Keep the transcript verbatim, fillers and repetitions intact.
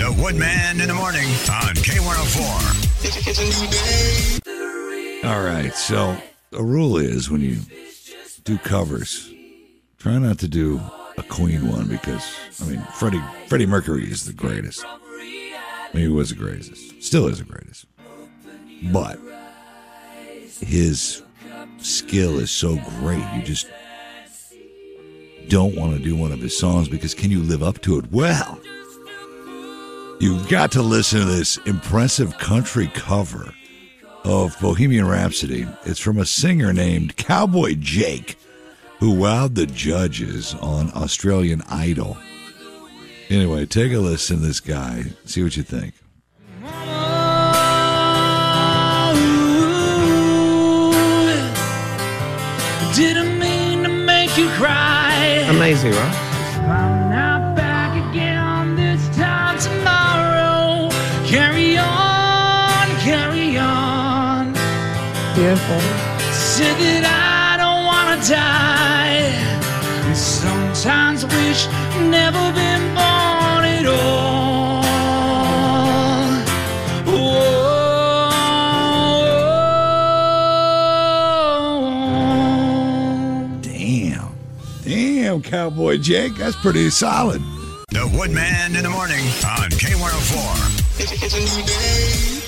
The Woodman in the morning on K one oh four. It's a new day. All right, so the rule is when you do covers, try not to do a Queen one because, I mean, Freddie Freddie Mercury is the greatest. I mean, he was the greatest. Still is the greatest. But his skill is so great, you just don't want to do one of his songs because can you live up to it? Well, you've got to listen to this impressive country cover of Bohemian Rhapsody. It's from a singer named Cowboy Jake, who wowed the judges on Australian Idol. Anyway, take a listen to this guy. See what you think. Didn't mean to make you cry. Amazing, right? I'm not back again this time tomorrow. Carry on, carry on. Beautiful. Said that I don't want to die. And sometimes wish never been born at all. Whoa. Damn. Damn, Cowboy Jake. That's pretty solid. The Woodman in the morning on K one oh four. It's a new day.